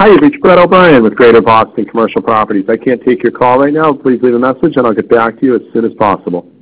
Hi, you've reached Brett O'Brien with Greater Boston Commercial Properties. I can't take your call right now. Please leave a message, and I'll get back to you as soon as possible.